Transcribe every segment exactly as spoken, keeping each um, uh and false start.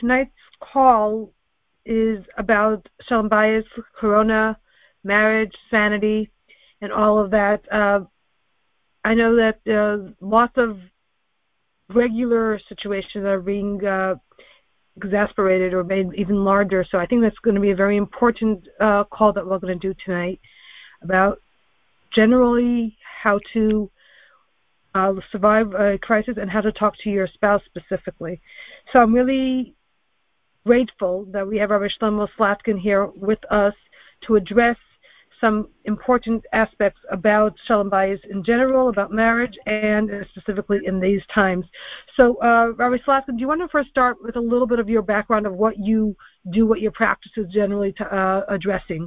Tonight's call is about Shalom Bayis, Corona, marriage, sanity, and all of that. Uh, I know that uh, lots of regular situations are being uh, exasperated or made even larger, so I think that's going to be a very important uh, call that we're going to do tonight about generally how to uh, survive a crisis and how to talk to your spouse specifically. So I'm really grateful that we have Rabbi Shlomo Slatkin here with us to address some important aspects about Shalom Bayis in general, about marriage, and specifically in these times. So, uh, Rabbi Slatkin, do you want to first start with a little bit of your background of what you do, what your practice is generally to, uh, addressing?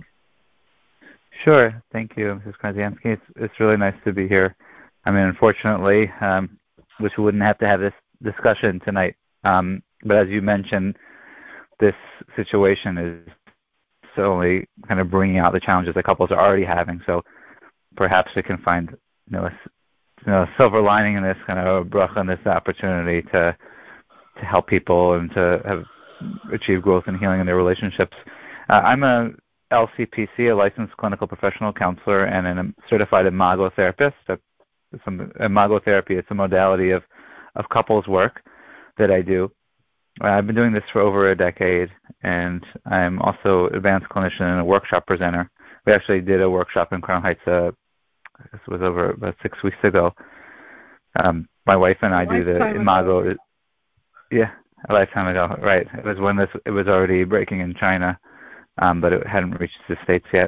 Sure. Thank you, Missus Krasansky. It's, it's really nice to be here. I mean, unfortunately, um, wish we wouldn't have to have this discussion tonight. Um, but as you mentioned, this situation is only kind of bringing out the challenges that couples are already having. So perhaps we can find you know, a, you know, a silver lining in this, kind of a bracha in this opportunity to to help people and to have achieve growth and healing in their relationships. Uh, I'm a L C P C, a licensed clinical professional counselor, and a certified imago therapist. Some imago therapy, it's a modality of, of couples work that I do. I've been doing this for over a decade, and I'm also an advanced clinician and a workshop presenter. We actually did a workshop in Crown Heights, uh, this was over about six weeks ago. Um, my wife and I do the imago. Ago. Yeah, a lifetime ago, right. It was when this it was already breaking in China, um, but it hadn't reached the States yet.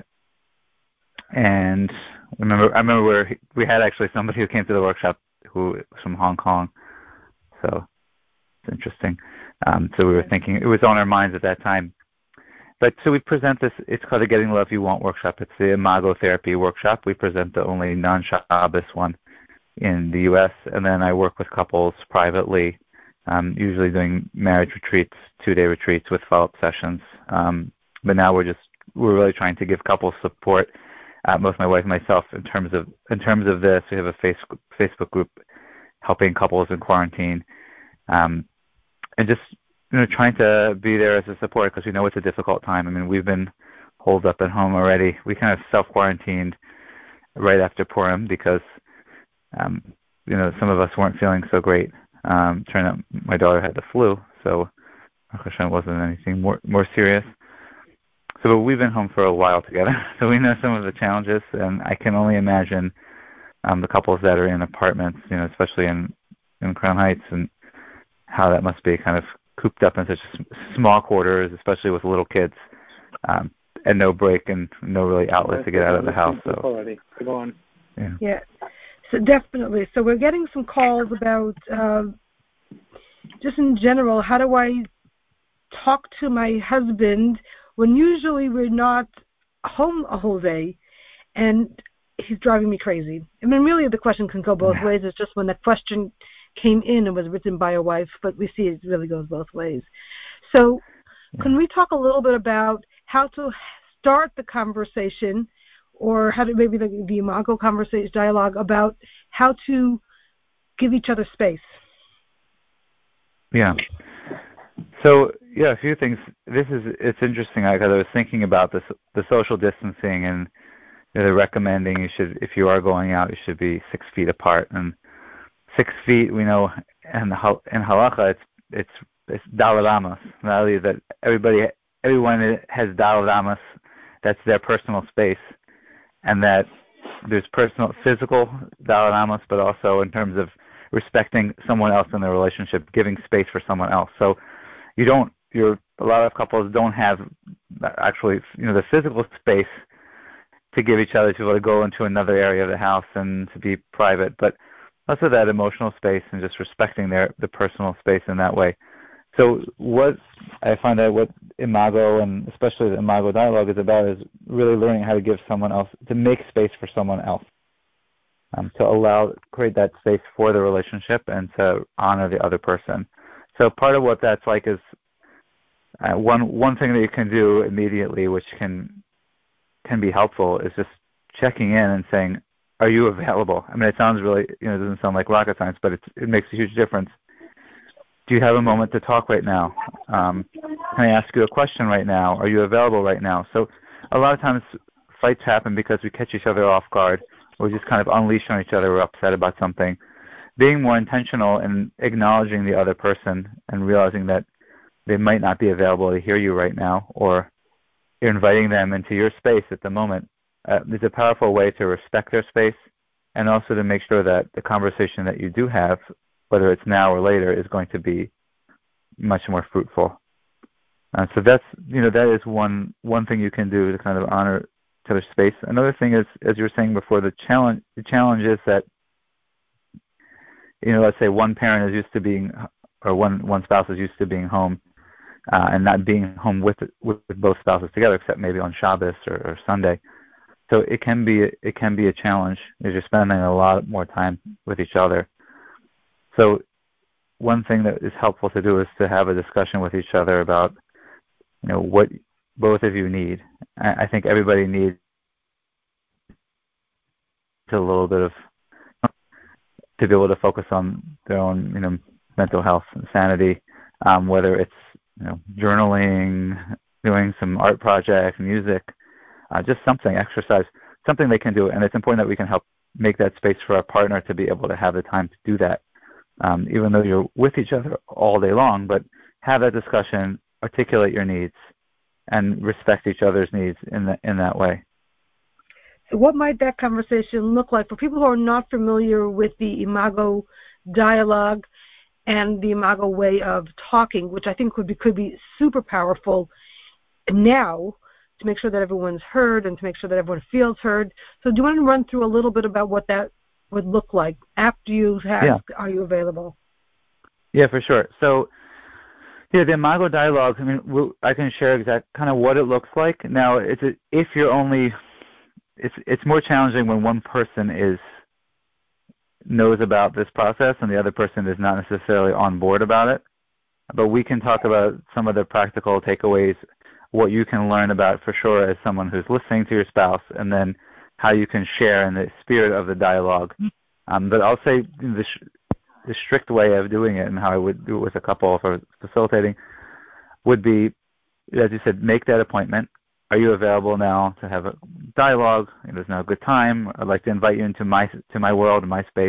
And I remember, I remember where we had actually somebody who came to the workshop who was from Hong Kong, so it's interesting. Um, so we were thinking, it was on our minds at that time. But so we present this, it's called the Getting the Love You Want workshop. It's the imago therapy workshop. We present the only non-Shabbos one in the U S, and then I work with couples privately, um, usually doing marriage retreats, two-day retreats with follow-up sessions. Um, but now we're just, we're really trying to give couples support, uh, both my wife and myself, in terms of in terms of this. We have a Facebook, Facebook group helping couples in quarantine. Um, And just you know, trying to be there as a support because we know it's a difficult time. I mean, we've been holed up at home already. We kind of self-quarantined right after Purim because, um, you know, some of us weren't feeling so great. Um, turned out my daughter had the flu, so it wasn't anything more more serious. So we've been home for a while together, so we know some of the challenges, and I can only imagine um, the couples that are in apartments, you know, especially in in Crown Heights, and how that must be kind of cooped up in such small quarters, especially with little kids, um, and no break and no really outlet to get out of the house. So, already. Go on. Yeah. yeah, so definitely. So we're getting some calls about uh, just in general, how do I talk to my husband when usually we're not home a whole day and he's driving me crazy? I mean, really the question can go both yeah. ways. It's just when the question came in and was written by a wife, but we see it really goes both ways. So yeah. Can we talk a little bit about how to start the conversation, or how to maybe the, the imago conversation dialogue about how to give each other space? Yeah. So yeah, a few things. This is it's interesting because I was thinking about this, the social distancing, and you know, they're recommending you should, if you are going out, you should be six feet apart. And Six feet, we know, in the in halacha, it's it's it's daled amos. That everybody, everyone has daled amos. That's their personal space, and that there's personal, physical daled amos, but also in terms of respecting someone else in their relationship, giving space for someone else. So you don't. You're a lot of couples don't have actually, you know, the physical space to give each other to be able to go into another area of the house and to be private, but also that emotional space and just respecting their the personal space in that way. So what I find that what imago, and especially the imago dialogue, is about is really learning how to give someone else, to make space for someone else, um, to allow, create that space for the relationship and to honor the other person. So part of what that's like is uh, one one thing that you can do immediately, which can can be helpful, is just checking in and saying, are you available? I mean, it sounds really, you know, it doesn't sound like rocket science, but it's, it makes a huge difference. do you have a moment to talk right now? Um, can I ask you a question right now? Are you available right now? So a lot of times fights happen because we catch each other off guard, or we just kind of unleash on each other. We're upset about something. Being more intentional and acknowledging the other person and realizing that they might not be available to hear you right now, or you're inviting them into your space at the moment, uh, is a powerful way to respect their space, and also to make sure that the conversation that you do have, whether it's now or later, is going to be much more fruitful. Uh, so that's, you know, that is one one thing you can do to kind of honor each other's space. Another thing is, as you were saying before, the challenge the challenge is that, you know, let's say one parent is used to being, or one one spouse is used to being home, uh, and not being home with, with with both spouses together, except maybe on Shabbos or, or Sunday. So it can be it can be a challenge if you're spending a lot more time with each other. So one thing that is helpful to do is to have a discussion with each other about, you know, what both of you need. I think everybody needs a little bit of, to be able to focus on their own, you know, mental health and sanity, um, whether it's, you know, journaling, doing some art projects, music, uh, just something, exercise, something they can do. And it's important that we can help make that space for our partner to be able to have the time to do that, um, even though you're with each other all day long. But have that discussion, articulate your needs, and respect each other's needs in that in that way. So what might that conversation look like for people who are not familiar with the Imago dialogue and the Imago way of talking, which I think could be could be super powerful now to make sure that everyone's heard and to make sure that everyone feels heard. So do you want to run through a little bit about what that would look like after you ask, yeah. Are you available? Yeah, for sure. So yeah, the Imago dialogue, I mean, we'll, I can share exact kind of what it looks like. Now, it's a, if you're only, it's it's more challenging when one person is knows about this process and the other person is not necessarily on board about it. But we can talk about some of the practical takeaways, what you can learn about for sure as someone who's listening to your spouse, and then how you can share in the spirit of the dialogue. Um, but I'll say the, the strict way of doing it and how I would do it with a couple for facilitating would be, as you said, make that appointment. Are you available now to have a dialogue? There's now a good time. I'd like to invite you into my to my world, my space.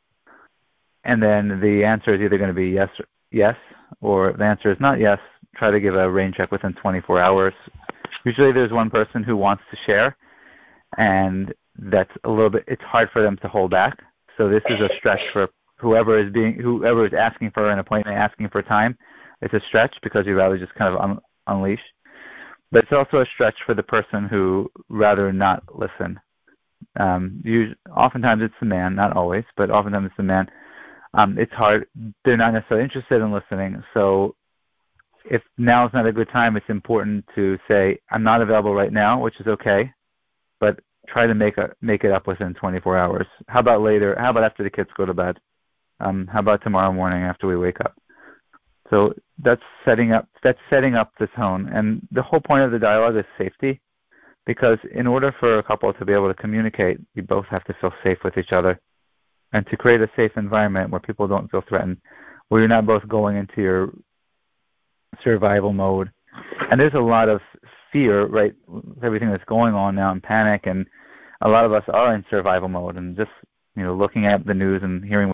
And then the answer is either going to be yes, yes, or the answer is not yes. Try to give a rain check within twenty-four hours. Usually there's one person who wants to share, and that's a little bit, it's hard for them to hold back. So this is a stretch for whoever is being, whoever is asking for an appointment, asking for time. It's a stretch because you'd rather just kind of un, unleash. But it's also a stretch for the person who rather not listen. Um, usually, oftentimes it's the man, not always, but oftentimes it's the man. Um, it's hard. They're not necessarily interested in listening. So if now is not a good time, it's important to say, I'm not available right now, which is okay, but try to make a, make it up within twenty-four hours. How about later? How about after the kids go to bed? Um, how about tomorrow morning after we wake up? So that's setting up that's setting up the tone. And the whole point of the dialogue is safety, because in order for a couple to be able to communicate, you both have to feel safe with each other. And to create a safe environment where people don't feel threatened, where you're not both going into your survival mode. And there's a lot of fear, right, with everything that's going on now, and panic, and a lot of us are in survival mode, and just, you know, looking at the news and hearing.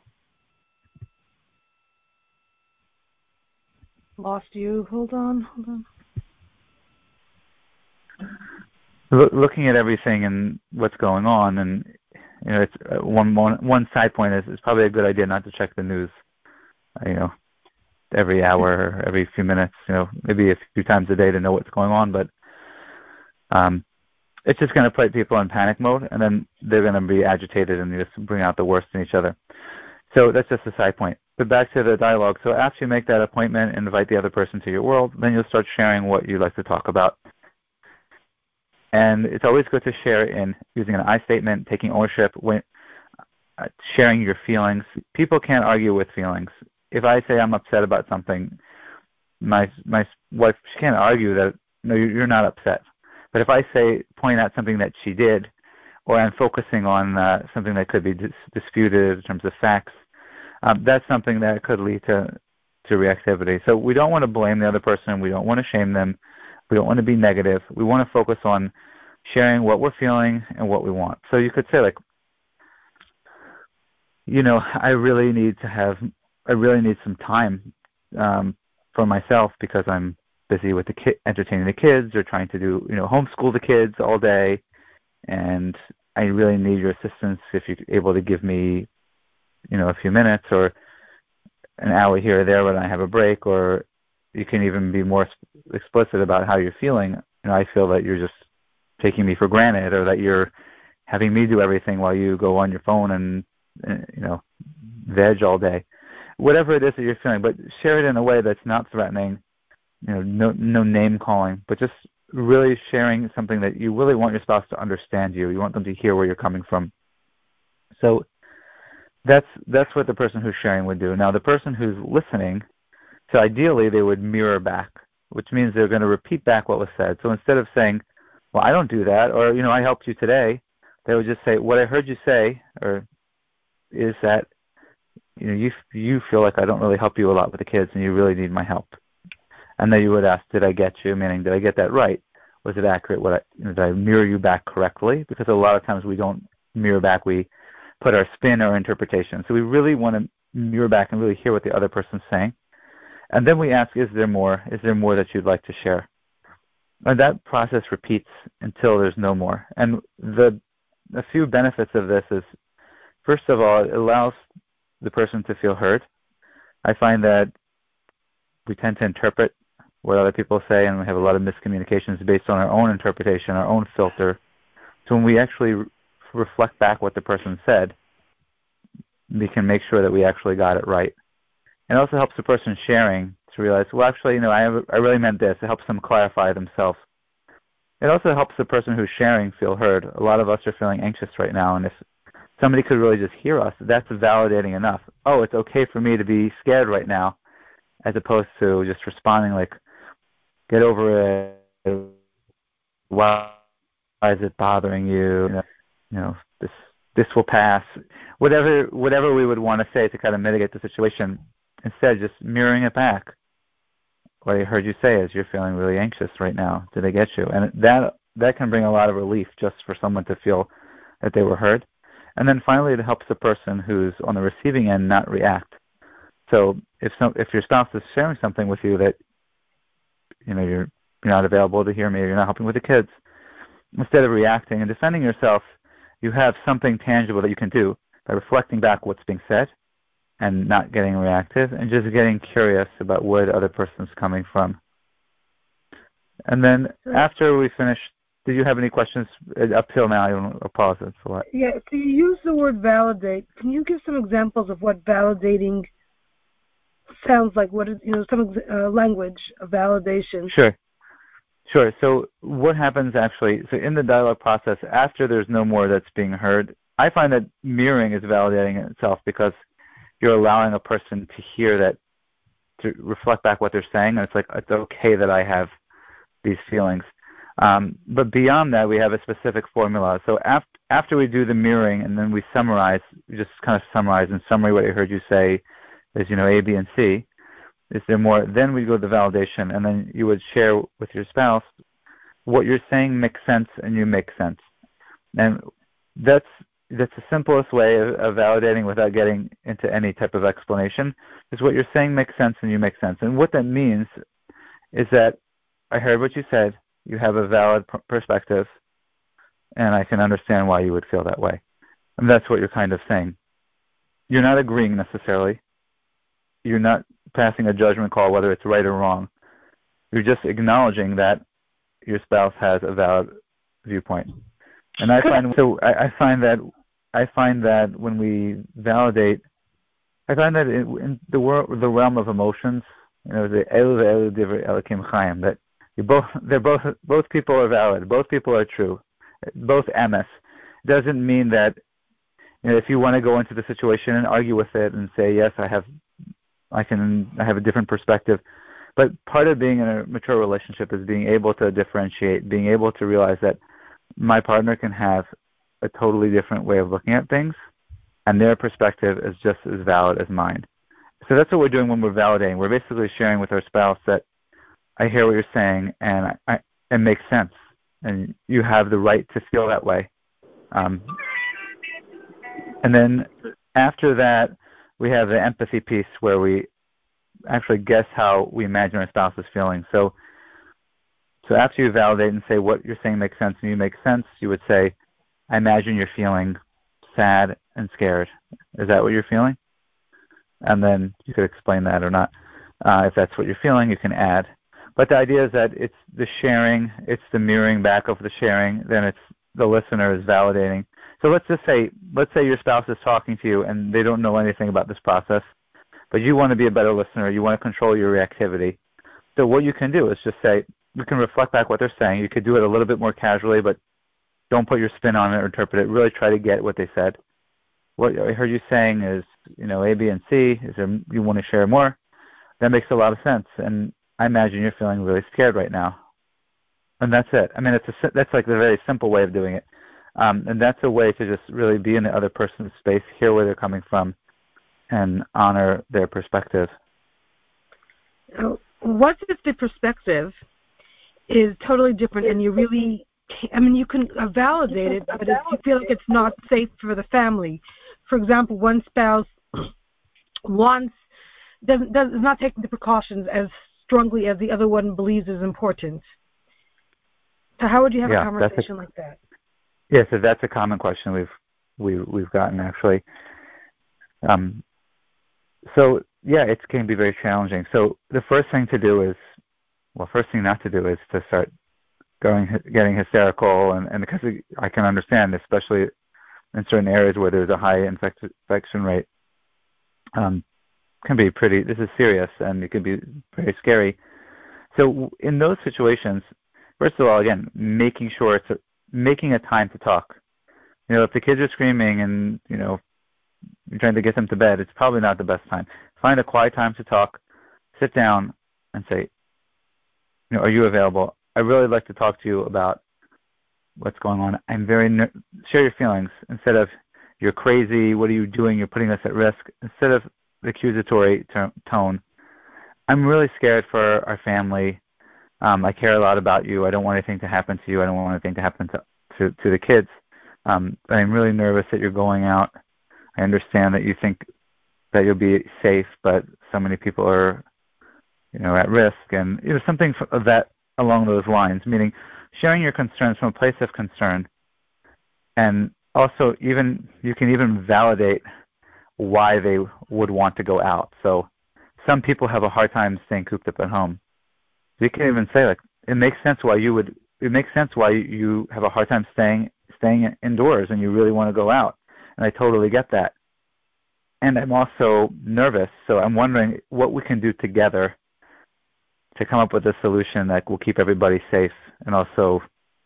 Lost you. Hold on, hold on. Looking at everything and what's going on, and you know, it's uh, one, one one side point is it's probably a good idea not to check the news, uh, you know, every hour, every few minutes, you know, maybe a few times a day to know what's going on. But um, it's just going to put people in panic mode, and then they're going to be agitated and just bring out the worst in each other. So that's just a side point. But back to the dialogue. So after you make that appointment and invite the other person to your world, then you'll start sharing what you'd like to talk about. And it's always good to share in using an I statement, taking ownership, when, uh, sharing your feelings. People can't argue with feelings. If I say I'm upset about something, my my wife, she can't argue that, no, you're not upset. But if I say, point out something that she did, or I'm focusing on uh, something that could be dis- disputed in terms of facts, um, that's something that could lead to to reactivity. So we don't want to blame the other person. We don't want to shame them. We don't want to be negative. We want to focus on sharing what we're feeling and what we want. So you could say, like, you know, I really need to have, I really need some time um, for myself because I'm busy with the ki- entertaining the kids or trying to do, you know, homeschool the kids all day, and I really need your assistance if you're able to give me, you know, a few minutes or an hour here or there when I have a break, or you can even be more explicit about how you're feeling. You know, I feel that you're just taking me for granted, or that you're having me do everything while you go on your phone and, you know, veg all day. Whatever it is that you're feeling, but share it in a way that's not threatening, you know, no, no name calling, but just really sharing something that you really want your spouse to understand you. You want them to hear where you're coming from. So that's that's what the person who's sharing would do. Now, the person who's listening, so ideally they would mirror back, which means they're going to repeat back what was said. So instead of saying, well, I don't do that, or, you know, I helped you today, they would just say, what I heard you say, or is that, you know, you you feel like I don't really help you a lot with the kids, and you really need my help. And then you would ask, did I get you? Meaning, did I get that right? Was it accurate? What I, you know, did I mirror you back correctly? Because a lot of times we don't mirror back. We put our spin or interpretation. So we really want to mirror back and really hear what the other person's saying. And then we ask, is there more? Is there more that you'd like to share? And that process repeats until there's no more. And the a few benefits of this is, first of all, it allows the person to feel heard. I find that we tend to interpret what other people say, and we have a lot of miscommunications based on our own interpretation, our own filter. So when we actually re- reflect back what the person said, we can make sure that we actually got it right. It also helps the person sharing to realize, well, actually, you know, I, have, I really meant this. It helps them clarify themselves. It also helps the person who's sharing feel heard. A lot of us are feeling anxious right now, and if somebody could really just hear us, that's validating enough. Oh, it's okay for me to be scared right now, as opposed to just responding like, get over it, why is it bothering you, you know, you know this this will pass, whatever whatever we would want to say to kind of mitigate the situation. Instead, just mirroring it back. What I heard you say is, you're feeling really anxious right now. Did I get you? And that that can bring a lot of relief just for someone to feel that they were heard. And then finally, it helps the person who's on the receiving end not react. So if some, if your spouse is sharing something with you that, you know, you're you're not available to hear, maybe you're not helping with the kids, instead of reacting and defending yourself, you have something tangible that you can do by reflecting back what's being said and not getting reactive and just getting curious about where the other person's coming from. And then after we finish, did you have any questions up till now? I don't apologize for that. Yeah, so you use the word validate. Can you give some examples of what validating sounds like? What is, you know, some uh, language of validation? Sure. Sure. So what happens actually, so in the dialogue process, after there's no more that's being heard, I find that mirroring is validating in itself, because you're allowing a person to hear that, to reflect back what they're saying, and it's like, it's okay that I have these feelings. Um, but beyond that, we have a specific formula. So after, after we do the mirroring and then we summarize, we just kind of summarize in summary what I heard you say is, you know, A, B, and C. Is there more? Then we go to the validation, and then you would share with your spouse what you're saying makes sense and you make sense. And that's that's the simplest way of, of validating without getting into any type of explanation, is what you're saying makes sense and you make sense. And what that means is that I heard what you said, you have a valid pr- perspective, and I can understand why you would feel that way. And that's what you're kind of saying. You're not agreeing necessarily. You're not passing a judgment call whether it's right or wrong. You're just acknowledging that your spouse has a valid viewpoint. And I find so I, I find that I find that when we validate, I find that in, in the world, the realm of emotions, you know, the elu ve'elu divrei Elokim Chaim, that you both they're both both people are valid, both people are true, both emes. Doesn't mean that, you know, if you want to go into the situation and argue with it and say, yes, I have I can I have a different perspective. But part of being in a mature relationship is being able to differentiate, being able to realize that my partner can have a totally different way of looking at things, and their perspective is just as valid as mine. so that's what we're doing when we're validating. We're basically sharing with our spouse that I hear what you're saying, and I, I, it makes sense, and you have the right to feel that way. Um, and then after that, we have the empathy piece where we actually guess how we imagine our spouse is feeling. So, so after you validate and say what you're saying makes sense and you make sense, you would say, I imagine you're feeling sad and scared. Is that what you're feeling? And then you could explain that or not. Uh, if that's what you're feeling, you can add. But the idea is that it's the sharing, it's the mirroring back of the sharing, then it's the listener is validating. So let's just say, let's say your spouse is talking to you and they don't know anything about this process, but you want to be a better listener, you want to control your reactivity. So what you can do is just say, you can reflect back what they're saying. You could do it a little bit more casually, but don't put your spin on it or interpret it. Really try to get what they said. What I heard you saying is, you know, A, B, and C. Is there, you want to share more? That makes a lot of sense. And I imagine you're feeling really scared right now. And that's it. I mean, it's a, that's like the very simple way of doing it. Um, and that's a way to just really be in the other person's space, hear where they're coming from, and honor their perspective. What if the perspective is totally different and you really, I mean, you can validate it, but if you feel like it's not safe for the family. For example, one spouse wants, does, does, is not taking the precautions as strongly as the other one believes is important. So how would you have yeah, a conversation a, like that? Yeah, so that's a common question we've we, we've gotten actually. Um, so yeah, it can be very challenging. So the first thing to do is, well, first thing not to do is to start going getting hysterical, and, and because I can understand, especially in certain areas where there's a high infect, infection rate, um, can be pretty. This is serious, and it can be very scary. So in those situations, first of all, again, making sure it's a, making a time to talk. You know, if the kids are screaming and, you know, you're trying to get them to bed, it's probably not the best time. Find a quiet time to talk. Sit down and say, you know, are you available? I'd really like to talk to you about what's going on. I'm very ner- share your feelings instead of you're crazy. What are you doing? You're putting us at risk. Instead of the accusatory ter- tone, I'm really scared for our family. Um, I care a lot about you. I don't want anything to happen to you. I don't want anything to happen to to, to the kids. Um, I'm really nervous that you're going out. I understand that you think that you'll be safe, but so many people are, you know, at risk, and you know, something of that along those lines. Meaning, sharing your concerns from a place of concern, and also even you can even validate why they would want to go out. So, some people have a hard time staying cooped up at home. You can even say, like, it makes sense why you would. It makes sense why you have a hard time staying staying indoors, and you really want to go out. And I totally get that. And I'm also nervous, so I'm wondering what we can do together to come up with a solution that will keep everybody safe and also,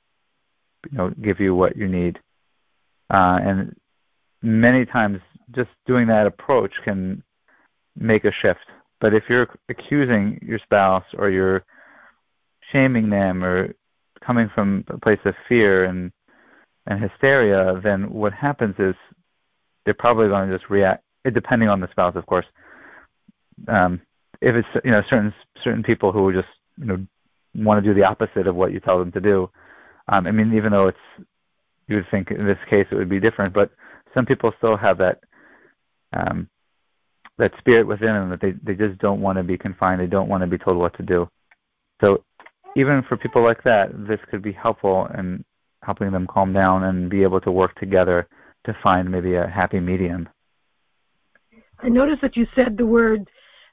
you know, give you what you need. Uh, and many times, just doing that approach can make a shift. But if you're accusing your spouse or you're shaming them or coming from a place of fear and and hysteria, then what happens is they're probably going to just react. Depending on the spouse, of course. Um, if it's you know certain certain people who just you know want to do the opposite of what you tell them to do. Um, I mean, even though it's you would think in this case it would be different, but some people still have that um, that spirit within them that they they just don't want to be confined. They don't want to be told what to do. So even for people like that, this could be helpful in helping them calm down and be able to work together to find maybe a happy medium. I noticed that you said the word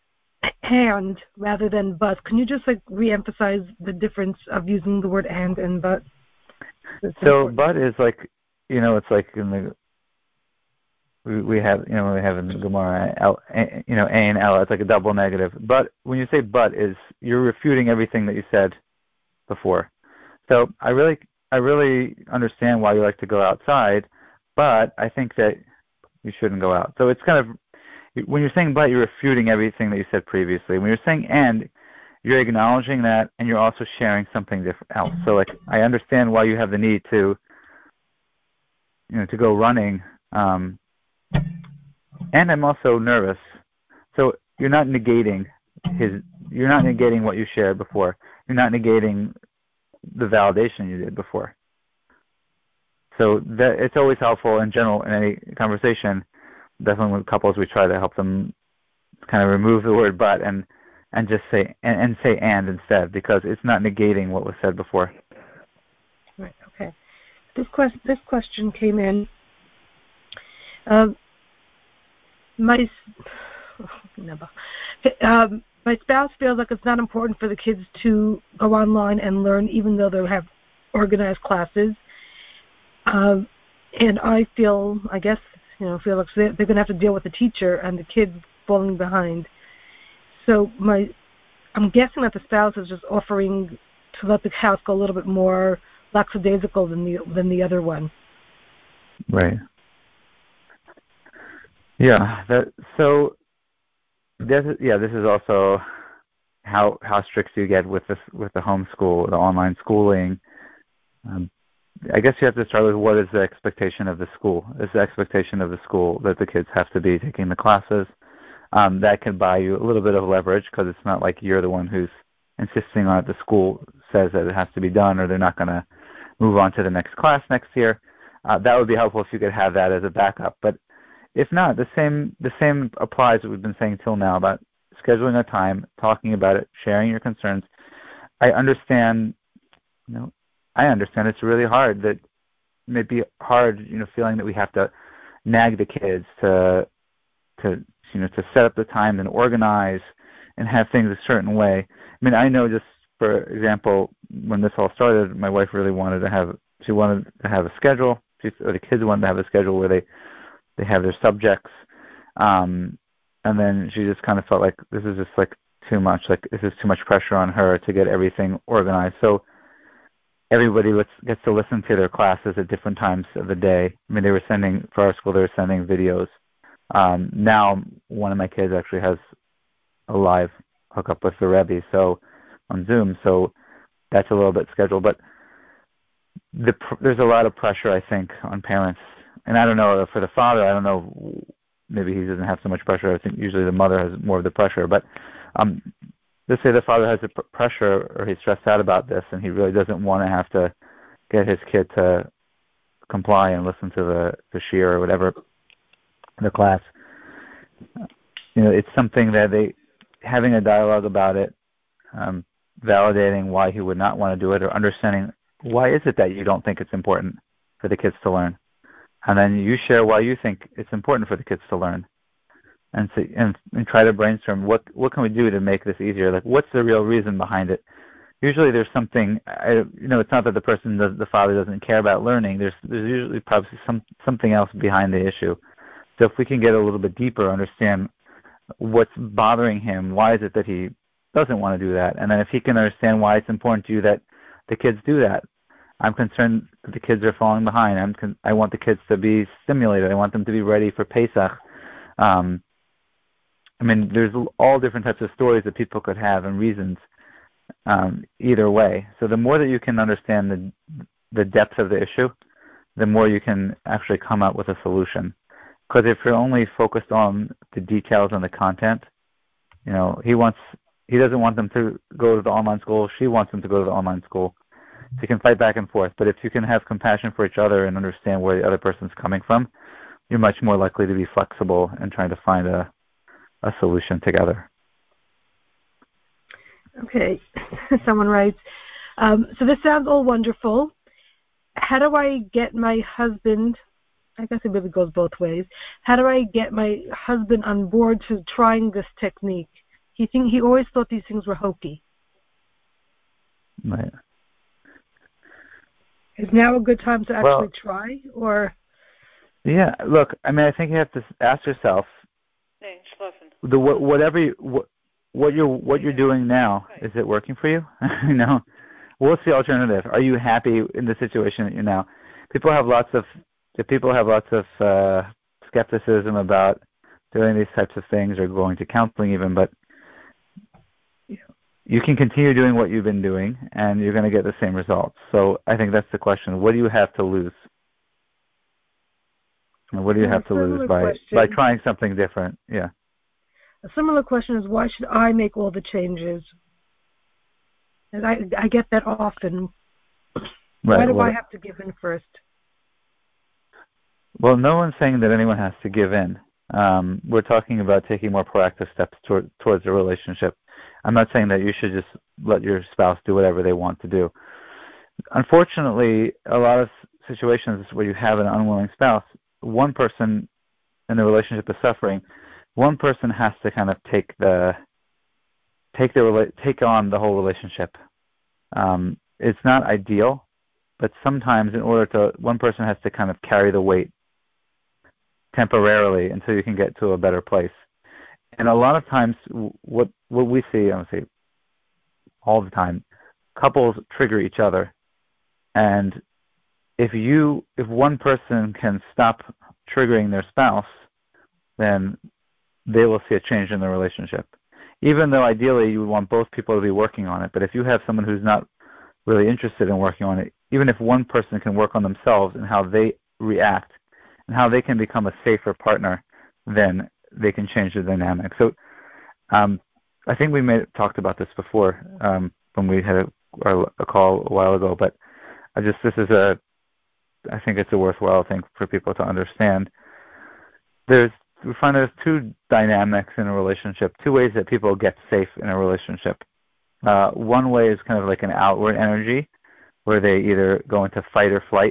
and rather than but. Can you just like re-emphasize the difference of using the word and and but? So but is like, you know, it's like in the we, we have you know we have in the Gemara, L, a, you know, a and l. It's like a double negative. But when you say but is you're refuting everything that you said before. So I really I really understand why you like to go outside, but I think that you shouldn't go out. So it's kind of when you're saying but, you're refuting everything that you said previously. When you're saying and, you're acknowledging that, and you're also sharing something different else. So, like, I understand why you have the need to, you know, to go running, um, and I'm also nervous. So you're not negating his, you're not negating what you shared before. You're not negating the validation you did before. So that it's always helpful in general in any conversation. Definitely with couples, we try to help them kind of remove the word "but" and and just say and, and say "and" instead, because it's not negating what was said before. Right. Okay. This question this question came in. Uh, my never. Um, my spouse feels like it's not important for the kids to go online and learn, even though they have organized classes. Um, and I feel, I guess, you know, feel like they're, they're going to have to deal with the teacher and the kids falling behind. So my, I'm guessing that the spouse is just offering to let the house go a little bit more lackadaisical than the than the other one. Right. Yeah. That. So. This is, yeah. This is also how how strict you get with this with the homeschool, the online schooling. Um, I guess you have to start with what is the expectation of the school. Is the expectation of the school that the kids have to be taking the classes? Um, that can buy you a little bit of leverage because it's not like you're the one who's insisting on it. The school says that it has to be done or they're not going to move on to the next class next year. Uh, that would be helpful if you could have that as a backup. But if not, the same the same applies that we've been saying till now about scheduling a time, talking about it, sharing your concerns. I understand, you know, I understand it's really hard that it may be hard, you know, feeling that we have to nag the kids to, to you know, to set up the time and organize and have things a certain way. I mean, I know just for example, when this all started, my wife really wanted to have, she wanted to have a schedule, she, or the kids wanted to have a schedule where they, they have their subjects, um, and then she just kind of felt like this is just like too much, like this is too much pressure on her to get everything organized. So everybody gets to listen to their classes at different times of the day. I mean, they were sending, for our school, they were sending videos. Um, now, one of my kids actually has a live hookup with the Rebbe, so on Zoom, so that's a little bit scheduled. But the, there's a lot of pressure, I think, on parents. And I don't know, for the father, I don't know, maybe he doesn't have so much pressure. I think usually the mother has more of the pressure. But um, let's say the father has the pressure or he's stressed out about this and he really doesn't want to have to get his kid to comply and listen to the, the shiur or whatever, the class. You know, it's something that they, having a dialogue about it, um, validating why he would not want to do it or understanding why is it that you don't think it's important for the kids to learn. And then you share why you think it's important for the kids to learn. And, so, and and try to brainstorm what what can we do to make this easier? Like, what's the real reason behind it? Usually, there's something. I, you know, it's not that the person, does, the father, doesn't care about learning. There's there's usually probably some something else behind the issue. So if we can get a little bit deeper, understand what's bothering him, why is it that he doesn't want to do that, and then if he can understand why it's important to you that the kids do that. I'm concerned that the kids are falling behind. I'm con- I want the kids to be stimulated. I want them to be ready for Pesach. Um, I mean, there's all different types of stories that people could have and reasons um, either way. So the more that you can understand the the depth of the issue, the more you can actually come up with a solution. Because if you're only focused on the details and the content, you know, he wants he doesn't want them to go to the online school. She wants them to go to the online school. So you can fight back and forth. But if you can have compassion for each other and understand where the other person's coming from, you're much more likely to be flexible and trying to find a a solution together. Okay. Someone writes, um, so this sounds all wonderful. How do I get my husband, I guess it really goes both ways, how do I get my husband on board to trying this technique? He think, he always thought these things were hokey. Right. Is now a good time to actually well, try? Or Yeah, look, I mean, I think you have to ask yourself, the whatever you, what, what you're what you're doing now, is it working for you? you know, what's the alternative? Are you happy in the situation that you're now? People have lots of people have lots of uh, skepticism about doing these types of things or going to counseling even, but you can continue doing what you've been doing, and you're going to get the same results. So I think that's the question: what do you have to lose? What do you have to lose by by trying something different? Yeah. A similar question is, why should I make all the changes? And I, I get that often. Right. Why do well, I have to give in first? Well, no one's saying that anyone has to give in. Um, we're talking about taking more proactive steps toward, towards a relationship. I'm not saying that you should just let your spouse do whatever they want to do. Unfortunately, a lot of situations where you have an unwilling spouse, one person in the relationship is suffering. One person has to kind of take the take the take on the whole relationship. Um, it's not ideal, but sometimes in order to, one person has to kind of carry the weight temporarily until you can get to a better place. And a lot of times, what what we see, I would say, all the time, couples trigger each other, and if you if one person can stop triggering their spouse, then they will see a change in the relationship. Even though ideally you would want both people to be working on it, but if you have someone who's not really interested in working on it, even if one person can work on themselves and how they react and how they can become a safer partner, then they can change the dynamic. So um, I think we may have talked about this before um, when we had a, a call a while ago, but I just this is a I think it's a worthwhile thing for people to understand. There's we find there's two dynamics in a relationship, two ways that people get safe in a relationship. Uh, one way is kind of like an outward energy, where they either go into fight or flight,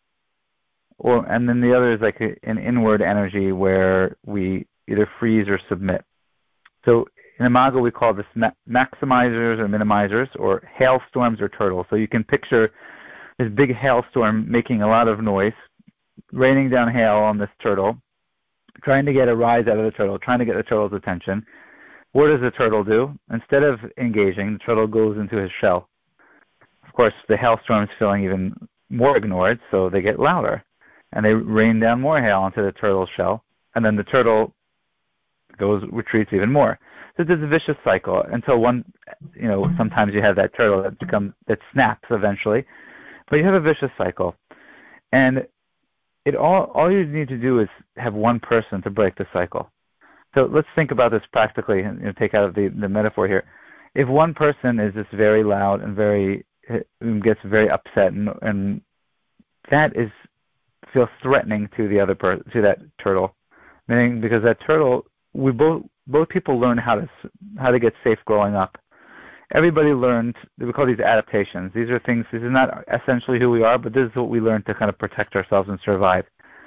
or and then the other is like a, an inward energy where we either freeze or submit. So in Imago we call this ma- maximizers or minimizers, or hailstorms or turtles. So you can picture this big hailstorm making a lot of noise, raining down hail on this turtle, trying to get a rise out of the turtle, trying to get the turtle's attention. What does the turtle do? Instead of engaging, the turtle goes into his shell. Of course, the hailstorm is feeling even more ignored, so they get louder, and they rain down more hail onto the turtle's shell, and then the turtle goes retreats even more. So it's a vicious cycle until one, you know, sometimes you have that turtle that becomes that snaps eventually, but you have a vicious cycle, and it all all you need to do is have one person to break the cycle. So let's think about this practically and, you know, take out of the, the metaphor here. If one person is just very loud and very gets very upset, and, and that is feels threatening to the other per, to that turtle, meaning because that turtle, we both both people learn how to how to get safe growing up. Everybody learned, we call these adaptations. These are things, this is not essentially who we are, but this is what we learned to kind of protect ourselves and survive.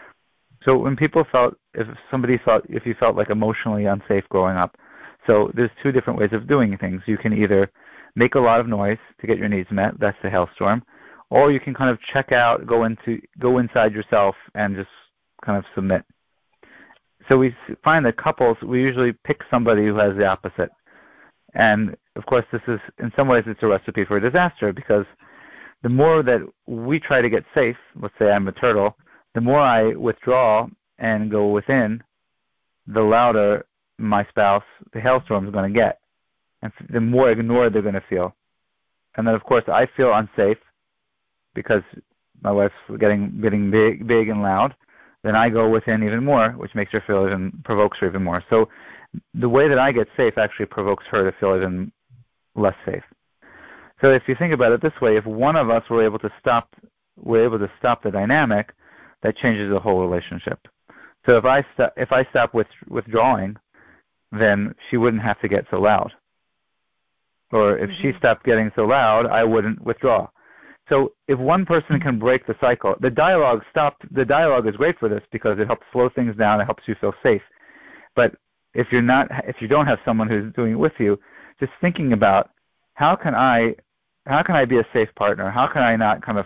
So when people felt, if somebody felt, if you felt like emotionally unsafe growing up, so there's two different ways of doing things. You can either make a lot of noise to get your needs met, that's the hailstorm, or you can kind of check out, go into, go inside yourself and just kind of submit. So we find that couples, we usually pick somebody who has the opposite. And of course, this is, in some ways, it's a recipe for disaster, because the more that we try to get safe, let's say I'm a turtle, the more I withdraw and go within, the louder my spouse, the hailstorm, is going to get, and the more ignored they're going to feel. And then, of course, I feel unsafe because my wife's getting getting big, big and loud. Then I go within even more, which makes her feel even, provokes her even more. So the way that I get safe actually provokes her to feel even less safe. So if you think about it this way, if one of us were able to stop, we're able to stop the dynamic, that changes the whole relationship. So if I st- if I stop with, withdrawing, then she wouldn't have to get so loud. Or if mm-hmm. she stopped getting so loud, I wouldn't withdraw. So if one person can break the cycle, the dialogue stopped. The dialogue is great for this because it helps slow things down. It helps you feel safe. But if you're not, if you don't have someone who's doing it with you, just thinking about how can I, how can I be a safe partner? How can I not kind of,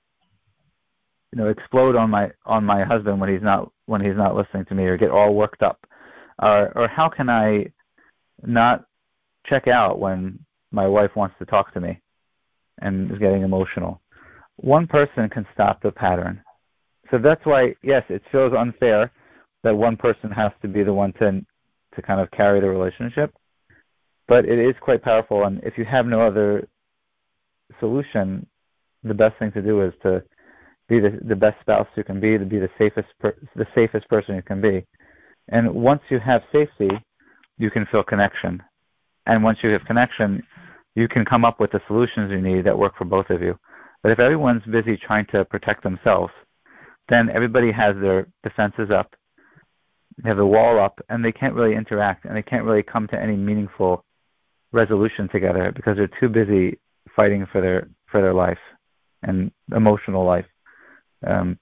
you know, explode on my on my husband when he's not when he's not listening to me, or get all worked up, or or how can I not check out when my wife wants to talk to me and is getting emotional? One person can stop the pattern. So that's why, yes, it feels unfair that one person has to be the one to to kind of carry the relationship, but it is quite powerful. And if you have no other solution, the best thing to do is to be the, the best spouse you can be, to be the safest per, the safest person you can be. And once you have safety, you can feel connection. And once you have connection, you can come up with the solutions you need that work for both of you. But if everyone's busy trying to protect themselves, then everybody has their defenses up, they have the wall up, and they can't really interact, and they can't really come to any meaningful resolution together because they're too busy fighting for their for their life and emotional life. Um,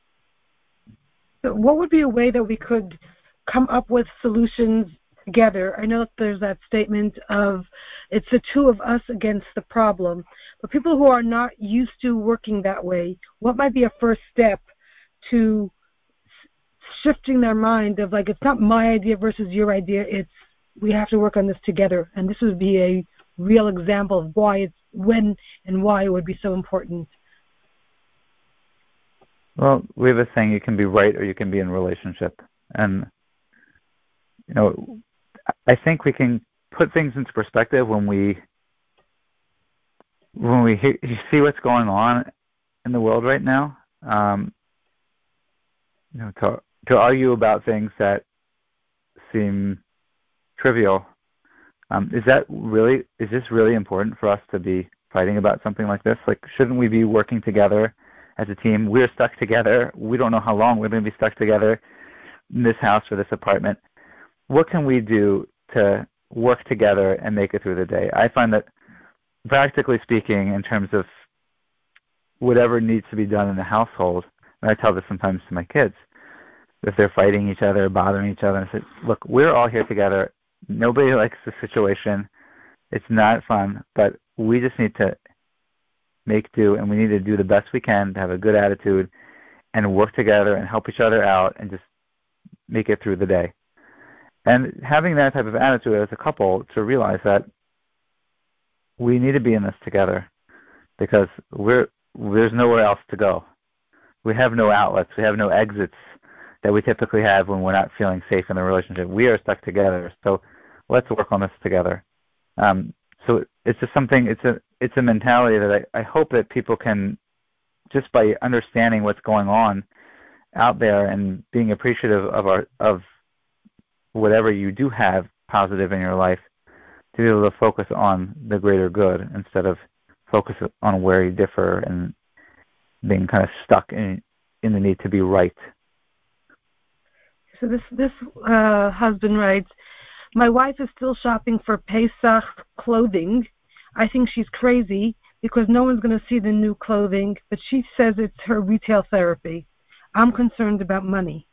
so what would be a way that we could come up with solutions together? I know that there's that statement of it's the two of us against the problem, but people who are not used to working that way, what might be a first step to shifting their mind of like, it's not my idea versus your idea, it's we have to work on this together. And this would be a real example of why it's, when and why it would be so important. Well, we have a saying, you can be right or you can be in a relationship. And, you know, I think we can put things into perspective when we when we he- see what's going on in the world right now. Um, you know, to to argue about things that seem trivial, um, is that really is this really important for us to be fighting about something like this? Like, shouldn't we be working together as a team? We're stuck together. We don't know how long we're going to be stuck together in this house or this apartment. What can we do to work together and make it through the day? I find that, practically speaking, in terms of whatever needs to be done in the household, and I tell this sometimes to my kids, if they're fighting each other, bothering each other, and I say, look, we're all here together. Nobody likes the situation. It's not fun, but we just need to make do, and we need to do the best we can to have a good attitude and work together and help each other out and just make it through the day. And having that type of attitude as a couple to realize that we need to be in this together because we're there's nowhere else to go. We have no outlets. We have no exits that we typically have when we're not feeling safe in a relationship. We are stuck together, so let's work on this together. Um, so it's just something. It's a it's a mentality that I, I hope that people can, just by understanding what's going on out there and being appreciative of our of whatever you do have positive in your life, to be able to focus on the greater good instead of focus on where you differ and being kind of stuck in in the need to be right. So this this uh, husband writes, my wife is still shopping for Pesach clothing. I think she's crazy because no one's going to see the new clothing, but she says it's her retail therapy. I'm concerned about money.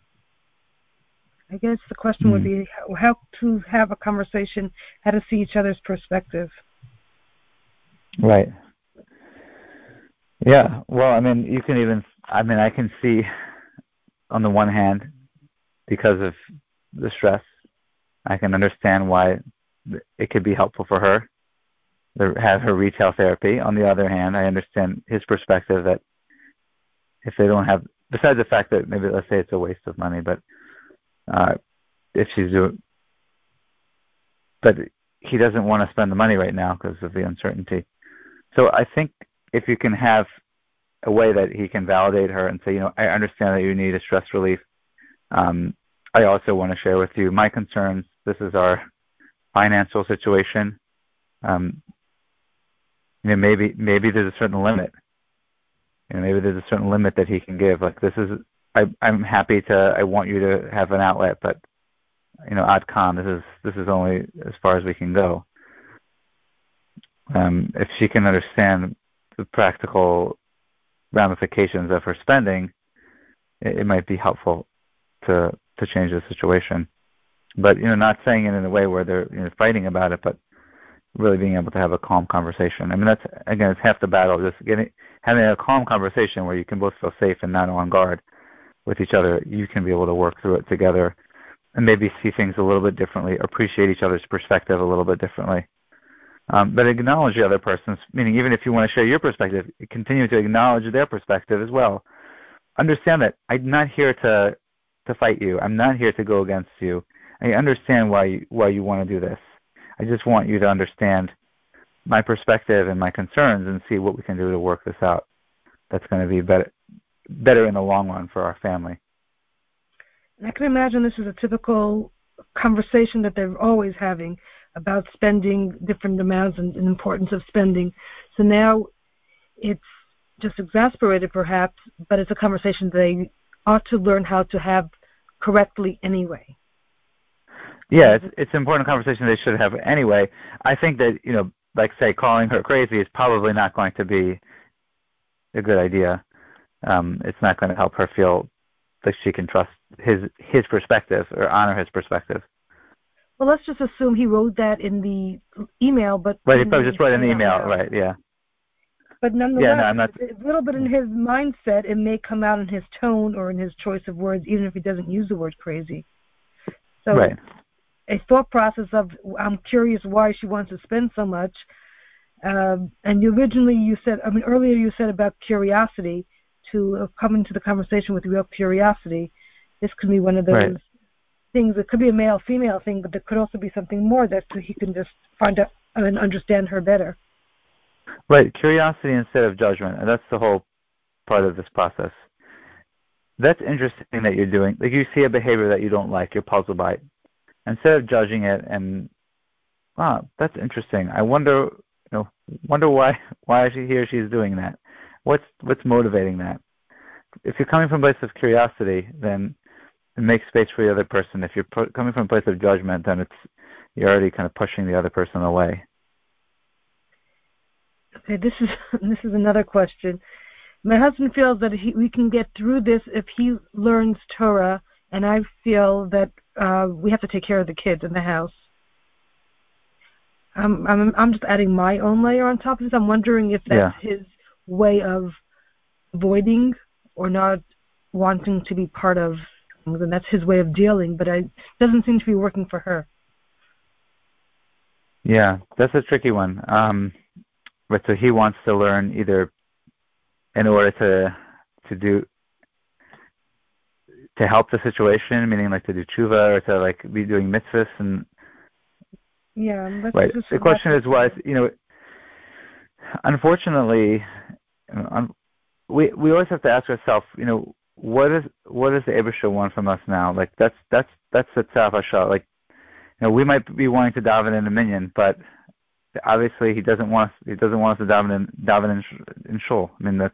I guess the question mm. would be how, how to have a conversation, how to see each other's perspective. Right. Yeah. Well, I mean, you can even, I mean, I can see on the one hand, because of the stress, I can understand why it could be helpful for her to have her retail therapy. On the other hand, I understand his perspective that if they don't have, besides the fact that maybe let's say it's a waste of money, but uh, if she's doing, but he doesn't want to spend the money right now because of the uncertainty. So I think if you can have a way that he can validate her and say, you know, I understand that you need a stress relief. Um, I also want to share with you my concerns. This is our financial situation. Um, you know, maybe maybe there's a certain limit. You know, maybe there's a certain limit that he can give. Like this is, I, I'm happy to. I want you to have an outlet, but you know, ad con. This is this is only as far as we can go. Um, if she can understand the practical ramifications of her spending, it, it might be helpful to to change the situation. But you know, not saying it in a way where they're you know, fighting about it, but really being able to have a calm conversation. I mean, that's again, it's half the battle. Just getting having a calm conversation where you can both feel safe and not on guard with each other. You can be able to work through it together and maybe see things a little bit differently, appreciate each other's perspective a little bit differently. Um, but acknowledge the other person's, meaning even if you want to share your perspective, continue to acknowledge their perspective as well. Understand that I'm not here to to fight you. I'm not here to go against you. I understand why you, why you want to do this. I just want you to understand my perspective and my concerns and see what we can do to work this out. That's going to be better, better in the long run for our family. I can imagine this is a typical conversation that they're always having about spending different amounts and the importance of spending. So now it's just exasperated perhaps, but it's a conversation they ought to learn how to have correctly anyway. Yeah, it's it's an important conversation they should have anyway. I think that, you know, like say calling her crazy is probably not going to be a good idea. Um, it's not going to help her feel like she can trust his his perspective or honor his perspective. Well, let's just assume he wrote that in the email, but right, he probably just wrote in the email, right? Yeah. But nonetheless, yeah, no, I'm not... a little bit in his mindset, it may come out in his tone or in his choice of words, even if he doesn't use the word crazy. So right. a thought process of, I'm curious why she wants to spend so much. Um, and you originally you said, I mean, earlier you said about curiosity, to uh, come into the conversation with real curiosity. This could be one of those right. things. It could be a male-female thing, but there could also be something more that he can just find out and understand her better. Right, curiosity instead of judgment, and that's the whole part of this process. That's interesting that you're doing. Like you see a behavior that you don't like, you're puzzled by it. Instead of judging it and, wow, that's interesting. I wonder, you know, wonder why why she, he or she is doing that. What's what's motivating that? If you're coming from a place of curiosity, then it makes space for the other person. If you're pu- coming from a place of judgment, then it's you're already kind of pushing the other person away. Okay, this is this is another question. My husband feels that he, we can get through this if he learns Torah, and I feel that uh, we have to take care of the kids in the house. I'm, I'm, I'm just adding my own layer on top of this. I'm wondering if that's yeah. his way of avoiding or not wanting to be part of things, and that's his way of dealing, but it doesn't seem to be working for her. Yeah, that's a tricky one. Um, but so he wants to learn either in order to to do to help the situation, meaning like to do tshuva or to like be doing mitzvahs and yeah. That's right. just The question is why you know. Unfortunately, un, we we always have to ask ourselves, you know, what is what does the Eibusha want from us now? Like that's that's that's the tzav hashah. Like you know, we might be wanting to daven in a minyan, but obviously he doesn't want us, he doesn't want us to daven in daven in, in shul. I mean that's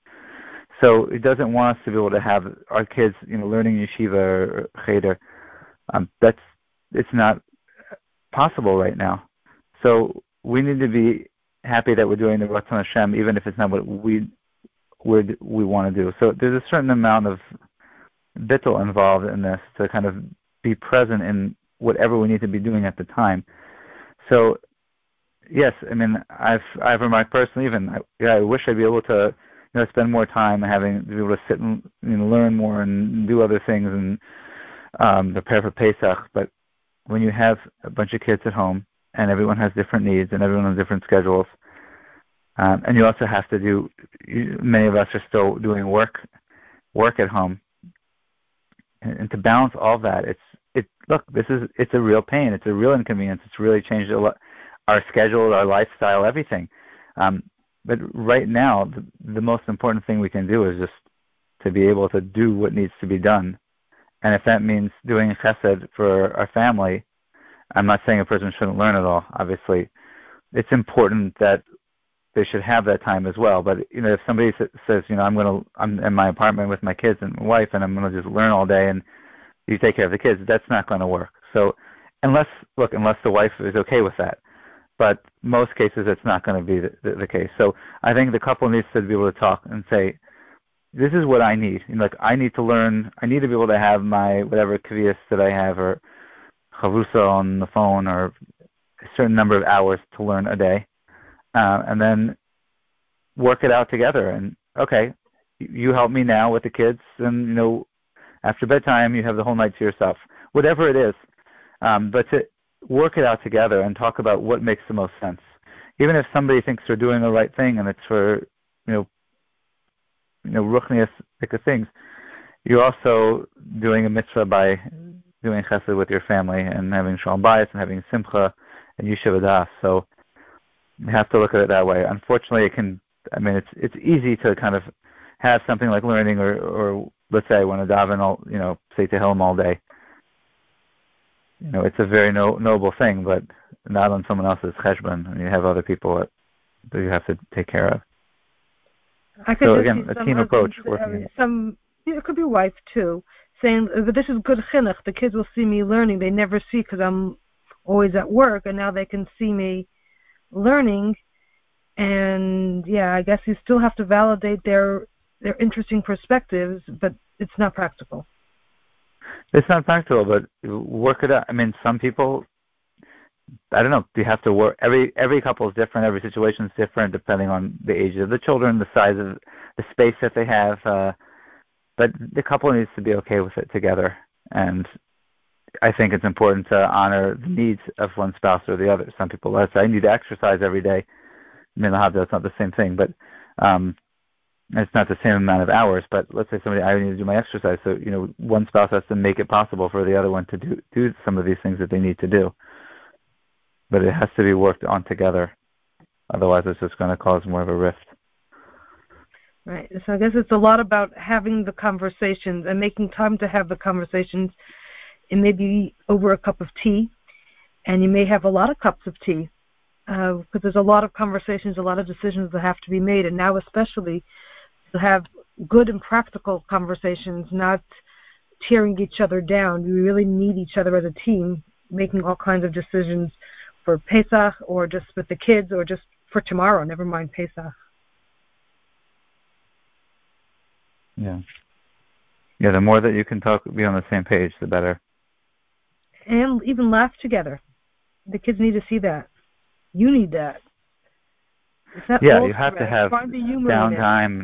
so he doesn't want us to be able to have our kids, you know, learning yeshiva or cheder. Um, that's it's not possible right now. So we need to be happy that we're doing the Ratzon Hashem, even if it's not what we we we want to do. So there's a certain amount of bittul involved in this to kind of be present in whatever we need to be doing at the time. So yes, I mean I've I've remarked personally even I, yeah, I wish I'd be able to you know spend more time having to be able to sit and you know, learn more and do other things and um, prepare for Pesach. But when you have a bunch of kids at home and everyone has different needs and everyone has different schedules, um, and you also have to do. You, many of us are still doing work work at home. And, and to balance all that, it's it. Look, this is it's a real pain. It's a real inconvenience. It's really changed a lot, our schedule, our lifestyle, everything. Um, but right now, the, the most important thing we can do is just to be able to do what needs to be done. And if that means doing chesed for our family, I'm not saying a person shouldn't learn at all. Obviously, it's important that they should have that time as well. But you know, if somebody says, you know, I'm going to, I'm in my apartment with my kids and my wife, and I'm going to just learn all day, and you take care of the kids, that's not going to work. So, unless look, unless the wife is okay with that, but most cases it's not going to be the, the, the case. So, I think the couple needs to be able to talk and say, this is what I need. You know, like I need to learn. I need to be able to have my whatever kvias that I have or chavrusa on the phone or a certain number of hours to learn a day. Uh, and then work it out together. And okay, you help me now with the kids, and you know, after bedtime you have the whole night to yourself. Whatever it is, um, but to work it out together and talk about what makes the most sense. Even if somebody thinks they're doing the right thing and it's for you know, you know, ruchnius things, you're also doing a mitzvah by doing chesed with your family and having shalom bayis and having simcha and yeshiva das. So you have to look at it that way. Unfortunately, it can. I mean, it's it's easy to kind of have something like learning, or, or let's say I want to daven all, you know, say Tehillim all day. you know, it's a very no, noble thing, but not on someone else's cheshbon. You have other people that, that you have to take care of. I could so just again, see a some team husbands, approach. uh, Working. some it could be wife too, saying, "But this is good chinuch. The kids will see me learning. They never see because I'm always at work, and now they can see me learning." And yeah, I guess you still have to validate their their interesting perspectives, but it's not practical. It's not practical, but work it out. I mean, some people, I don't know. You have to work. Every every couple is different. Every situation is different, depending on the age of the children, the size of the space that they have. Uh, but the couple needs to be okay with it together. And I think it's important to honor the needs of one spouse or the other. Some people, let's say, I need to exercise every day. I mean, that's not the same thing, but um, it's not the same amount of hours. But let's say somebody, I need to do my exercise. So, you know, one spouse has to make it possible for the other one to do, do some of these things that they need to do. But it has to be worked on together. Otherwise, it's just going to cause more of a rift. Right. So I guess it's a lot about having the conversations and making time to have the conversations. It may be over a cup of tea, and you may have a lot of cups of tea. Because uh, there's a lot of conversations, a lot of decisions that have to be made, and now especially to have good and practical conversations, not tearing each other down. We really need each other as a team, making all kinds of decisions for Pesach or just with the kids or just for tomorrow, never mind Pesach. Yeah. Yeah, the more that you can talk, be on the same page, the better. And even laugh together. The kids need to see that. You need that. Yeah, you have stress. to have Find the humor downtime.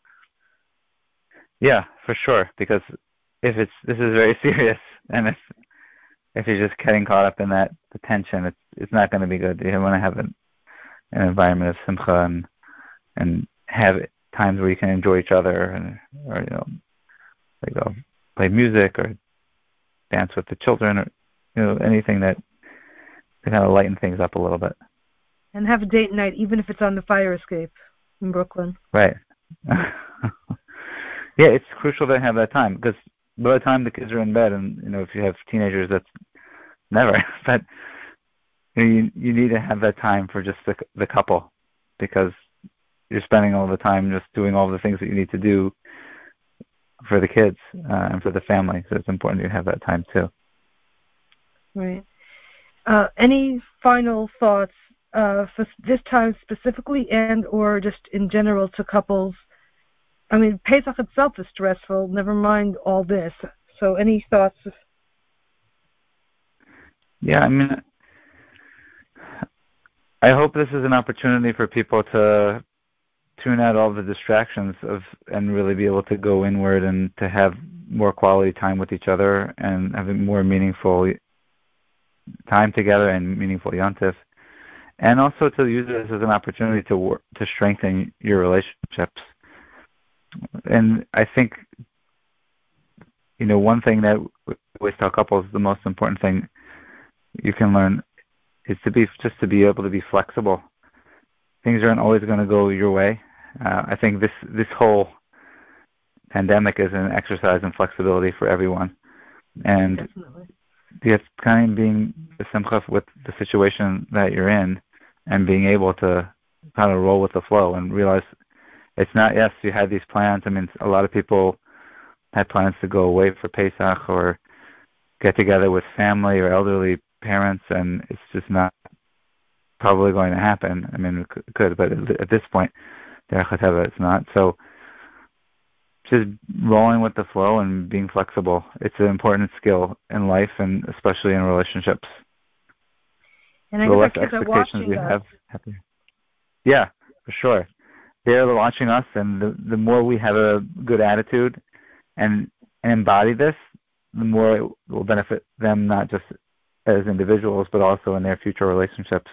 Yeah, for sure. Because if it's this is very serious, and if if you're just getting caught up in that the tension, it's it's not going to be good. You want to have an, an environment of simcha and and have times where you can enjoy each other, and or you know, like go play music or dance with the children, or you know anything that to kind of lighten things up a little bit. And have a date night, even if it's on the fire escape in Brooklyn. Right. Yeah, it's crucial to have that time because by the time the kids are in bed, and you know, if you have teenagers, that's never. But you know, you you need to have that time for just the the couple because you're spending all the time just doing all the things that you need to do for the kids uh, and for the family. So it's important you have that time too. Right. Uh, any final thoughts uh, for this time specifically, and or just in general to couples? I mean, Pesach itself is stressful. Never mind all this. So, any thoughts? Yeah, I mean, I hope this is an opportunity for people to tune out all the distractions of and really be able to go inward and to have more quality time with each other and having more meaningful time together and meaningful yontif, and also to use this as an opportunity to work, to strengthen your relationships. And I think, you know, one thing that we always tell couples, the most important thing you can learn is to be just to be able to be flexible. Things aren't always going to go your way. Uh, I think this this whole pandemic is an exercise in flexibility for everyone, and Definitely. it's kind of being simcha with the situation that you're in, and being able to kind of roll with the flow and realize it's not. Yes, you had these plans. I mean, a lot of people had plans to go away for Pesach or get together with family or elderly parents, and it's just not probably going to happen. I mean, it could, but at this point, it's not. So just rolling with the flow and being flexible. It's an important skill in life and especially in relationships. And I the guess less our kids expectations are you us. have, happier. Yeah, for sure. They're watching us, and the, the more we have a good attitude and, and embody this, the more it will benefit them, not just as individuals, but also in their future relationships.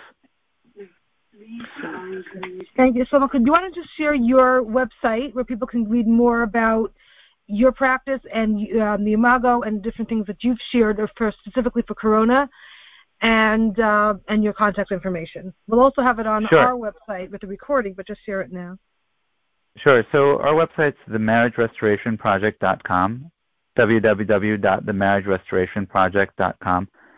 Thank you. So, do you want to just share your website where people can read more about your practice and um, the Imago and different things that you've shared for specifically for Corona, and uh, and your contact information? We'll also have it on Sure. our website with the recording, but just share it now. Sure. So our website's the marriage restoration project dot com, w w w dot the marriage restoration project dot com.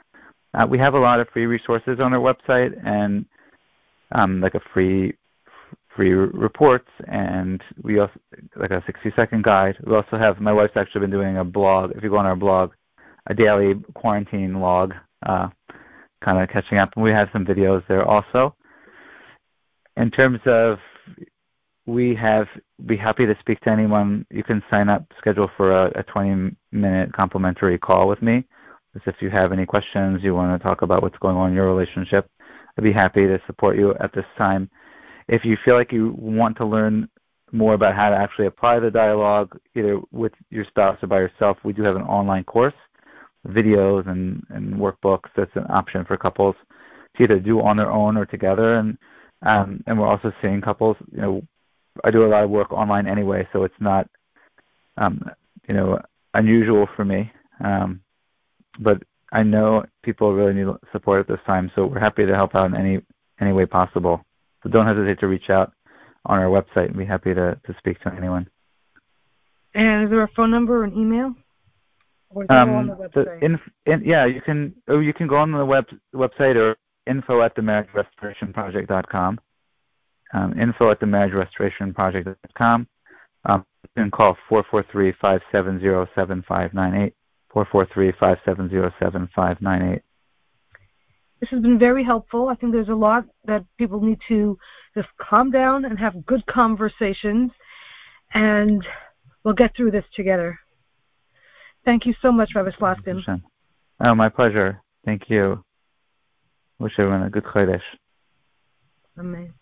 Uh, we have a lot of free resources on our website, and um, like a free free reports, and we also like a sixty second guide. We also have, my wife's actually been doing a blog. If you go on our blog, a daily quarantine log, uh, kind of catching up. And we have some videos there also. In terms of, we have, be happy to speak to anyone. You can sign up, schedule for a, a twenty minute complimentary call with me. Just if you have any questions, you want to talk about what's going on in your relationship, I'd be happy to support you at this time. If you feel like you want to learn more about how to actually apply the dialogue, either with your spouse or by yourself, we do have an online course, videos and, and workbooks. That's an option for couples to either do on their own or together. And um, and we're also seeing couples, you know, I do a lot of work online anyway, so it's not, um, you know, unusual for me. Um, but I know people really need support at this time, so we're happy to help out in any any way possible. So don't hesitate to reach out on our website, and be happy to, to speak to anyone. And is there a phone number or an email? Or is it um, all on the website? The in, in, yeah, you can or you can go on the web, website or info at the marriage restoration project dot com. Um, info at the marriage restoration project dot com. Um, you can call four four three, five seven zero, seven five nine eight, four four three, five seven zero, seven five nine eight. This has been very helpful. I think there's a lot that people need to just calm down and have good conversations, and we'll get through this together. Thank you so much, Rabbi Slotkin. Oh, my pleasure. Thank you. Wish everyone a good Chodesh. Amen.